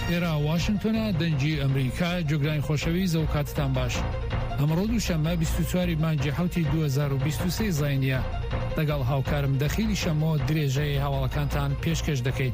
ئێرە واشنگتۆنە دەنگی ئەمریکا جۆگرانی خۆشەویست و کاتتان باش. ئەمڕۆ دووشەممە 24 مانگی 2023 زاینیە لەگەڵ هاوکارم دەخیلی شەمۆ درێژەی هەواڵەکانتان پێشکەش دەکەیت.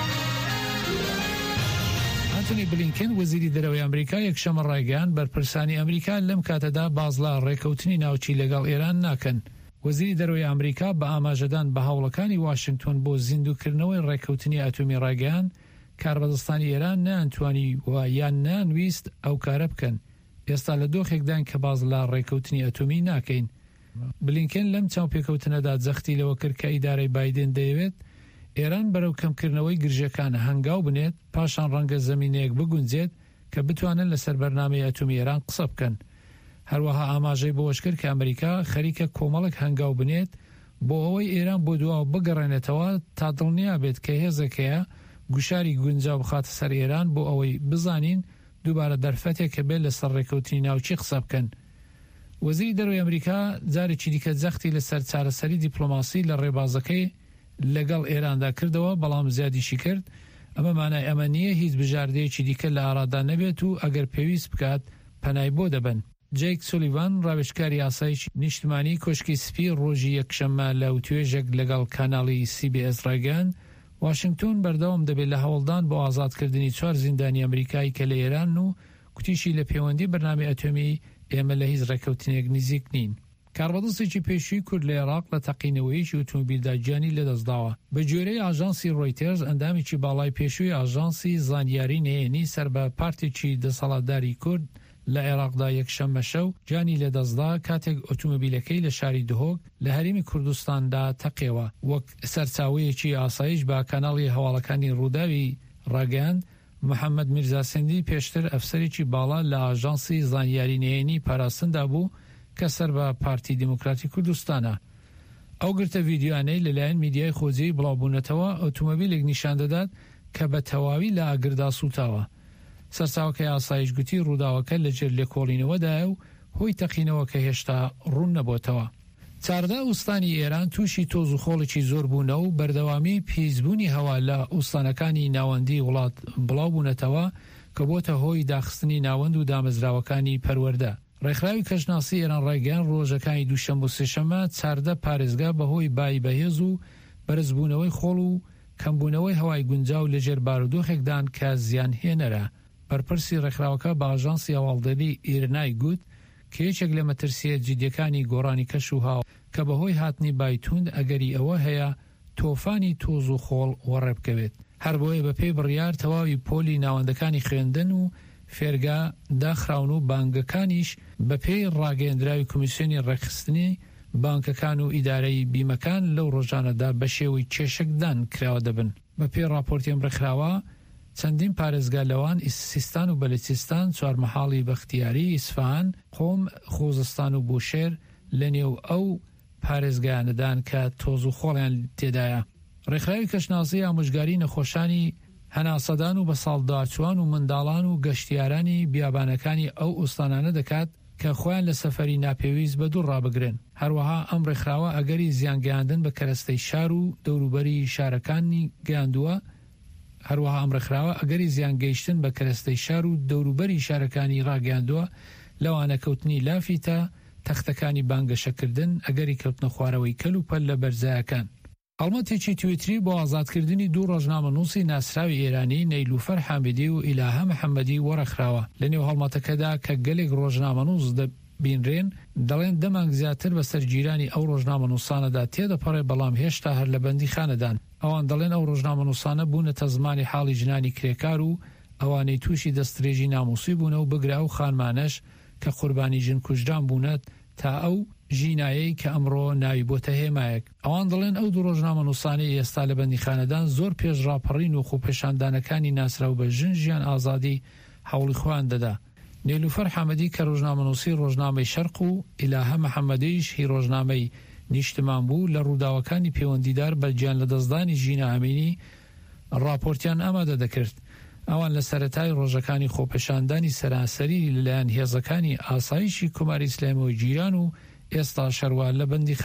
ئەنتۆنی بلینکن وەزیری دەرەوەی ئەمریکا یەکشەمە ڕایگەیاند بەرپرسانی ئەمریکا لەم کاتەدا بازڵا ڕێکەوتنی ناوچی لەگەڵ ئێران ناکەن. وەزیری دەرەوەی ئەمریکا بە ئاماژەدان بە هەوڵەکانی واشنگتۆن بۆ زیندووکردنەوەی ڕێکەوتنی ئەتۆمی ڕایگەیاند کاربەدەستانی ئێران نەئەتوانی یان نانویست ئەو کارە بکەن. ئێستا لە دۆخێکدان کە بازڵا ڕێکەوتنی ئەتۆمی ناکەین. بلینکن لەم چاوپێکەوتنەدا جەختی لەوە کرد کە ئیدارەی بایدن دەیەوێت ئێران بەرەو کەمکردنەوەی گرژەکان هەنگاو بنێت پاشان ڕەنگە زەمینەیەک بگونجێت کە بتوانن لەسەر بەرنامەی ئەتۆمی ئێران قسە بکەن. هەروەها ئاماژەی بۆش کرد کە ئەمریکا خەریکە کۆمەڵێک هەنگاو بنێت بۆ ئەوەی ئێران بۆ دواوە بگەڕێنێتەوە تا دڵنیا بێت کە هێزەکەیە گوشاری گونجاو بخاتە سەر ئێران بۆ ئەوەی بزانین دووبارە دەرفەتێک کە بێت لەسەر ڕێکەوتنی ناوچی قسە بکەن. وەزیری دەرەوەی ئەمریکا جارێکی دیکە جەختی لەسەر چارەسەری دیپلۆماسی لە ڕێبازەکەی لەگەڵ ئێراندا کردەوە بەڵام زیادیشی کرد. ئەمە مانای ئەمە نییە هیچ بژاردەیەکی دیکە لە ئارادا نەبێت و ئەگەر پێویست بکات پەنای بۆ دەبن. جەیک سولیڤان ڕاوێژکاری یاساییی نیشتمانی کۆشکی سپی ڕۆژی یەکشەممە لە توێژێک لەگەڵ کاناڵی CBS ڕایگەیاند واشنگتۆن بەردەوام دەبێت لە هەوڵدان بۆ ئازادکردنی 4 زیندانی ئەمریکایی کە لە ئێران و کوتیشی لە پەیوەندی بەرنامەی ئەتۆمی ئێمە لە هیچ ڕێکەوتنێک نزیک نین. کاربەدەستێکی پێشووی کورد لە عێراق لە تەقینەوەیەکی ئۆتۆمۆبیلدا گیانی لەدەستداوە. بە گوێرەی ئاژانسی ڕۆیتێرز ئەندامێکی باڵای پێشووی ئاژانسی زانیاری نهێنی سەر بە پارتێکی دەسەڵاتداری کورد لە عێراقدا یەکشەممە شەو جانی لەدەستدا کاتێک ئۆتۆمۆبیلەکەی لە شاری دهۆک لە هەرێمی کوردستاندا تەقێوە. وەک سەرچاوەیەکی ئاسایش بە کاناڵی هەواڵەکانی ڕووداوی ڕاگەیاند محەممەد میرزاسندی پێشتر ئەفسەرێکی باڵا لە ئاژانسی زانیاری نهێنی پاراستندا بوو کە سەر بە پارتی دیموکراتی کوردستانە. ئەو گرتە ڤیدیۆانەی لەلایەن میدیای خۆجیی بڵاوبوونەتەوە ئۆتۆمۆبیلێک نیشان دەدات کە بە تەواوی لە ئاگردا سوتاوە. سەرچاوەکەی ئاسایش گوتی ڕووداوەکە لەجێر لێکۆڵینەوەدایە و هۆی تەقینەوە کە هێشتا ڕوون نەبووتەوە. 14 ئوستانی ئێران تووشی تۆز و خۆڵێکی زۆر بوونە و بەردەوامی پیسبوونی هەوا لە ئوستانەکانی ناوەندی وڵات بڵاوبوونەتەوە کە بۆتە هۆی داخستنی ناوەند و دامەزراوەکانی پەروەردە. ڕێکخراوی کەژناسی ئێران ڕایگەیان ڕۆژەکانی دووشەممە و سێشەممە 14 پارێزگا بەهۆی بای بەهێز و بەرزبوونەوەی خۆڵ و کەمبوونەوەی هەوای گونجاو لەژێر بارودۆخێکدان کە زیان هێنەرە. بەرپرسی ڕێکخراوەکە بە ئاژانسی هەواڵدەری ئیرنای گوت کە یەکێک لە مەترسیە جدیەکانی گۆڕانی کەش و هاو کە بەهۆی هاتنی بایتوند ئەگەری ئەوە هەیە تۆفانی تۆز و خۆڵ وەڕێبکەوێت. هەر بۆیە بەپێی بڕیار تەواوی پۆلی ناوەندەکانی خوێندن و فێرگا داخراون و بانگەکانیش بەپێی ڕاگەیەندراوی کۆمیسیۆنی ڕێکخستنی بانکەکان و ئیدارەی بیمەکان لەو ڕۆژانەدا بە شێوەی کێشەکدان کراوە دەبن. بەپێی راپۆرتێم ڕێکخراوە چەندین پارێزگا لەوان سیستان و بەلوچستان، چوارمەحاڵی بەختیاری، ئیسفان، قۆم، خۆزستان و بوشێر لە نێو ئەو پارێزگایانەدان کە تۆز و خۆڵیان تێدایە. ڕێکخراوی کەشناسی ئامۆژگاری نەخۆشانی هەناسەدان و بە ساڵداچوان و منداڵان و گەشتیارانی بیابانەکانی ئەو ئوستانانە دەکات کە خۆیان لە سەفەری ناپێویست بە دوور ڕابگرن. هەروەها ئەم ڕێکخراوە ئەگەری زیانگەیاندن بە کەرەستەی شار و دەوروبەری شارەکانی گەیاندووە هەروەها ئەم ڕێکخراوە ئەگەری زیانگەیشتن بە کەرەستەی شار و دەوروبەری شارەکانی ڕاگەیاندووە لەوانە کەوتنی لافی تا تەختەکانی بانگەشەکردن ئەگەری کەوتنە خوارەوەی کەل و پەل لە بەرزایەکان. هەڵمەتێکی تویتری بۆ ئازادکردنی دوو ڕۆژنامەنووسی ناسراوی ئێرانی نەیلوفەر حامدی و ئیلاهە محەممەدی وەرەخراوە. لە نێو هەڵمەتەکەدا کە گەلێک ڕۆژنامەنووس دەبینرێن دەڵێن دەمانگ زیاتر بەسەر جیرانی ئەو ڕۆژنامەنووسانەدا تێدەپەڕێ بەڵام هێشتا هەر لە بەندی خانەدان. ئەوان دەڵێن ئەو ڕۆژنامەنووسانە بوونەتە زمانی حاڵی ژنانی کرێکار و ئەوانەی تووشی دەستدرێژی ناموسی بوونە و بگرا و خانمانەش کە قوربانی ژن کوژران بوونەت تا ئەو ژینایەی کە ئەمڕۆ ناوی بۆتە هێمایەک. ئەوان دەڵێن ئەو دوو ڕۆژنامەنووسانەی ئێستا لە بەندی خانەدان زۆر پێش ڕاپەڕین و خۆپێشاندانەکانی ناسرا و بە ژن ژیان ئازادی هەوڵی خۆیان دەدا. نێلوفەر حامدی کە ڕۆژنامەنووسی ڕۆژنامەی شەرق و ئیلاهە محەممەدیش هی ڕۆژنامەی نیشتمان بوو لە ڕووداوەکانی پەیوەندیدار بە گیان لە دەستدانی ژینە ئەمینی ڕاپۆرتیان ئامادە دەکرد. ئەوان لە سەرەتای ڕۆژەکانی خۆپێشاندانی سەرانسەری لەلایەن هێزەکانی ئاسایشی کۆماری ئیسلامی و جیران و ئێستا شەروان لە بەندی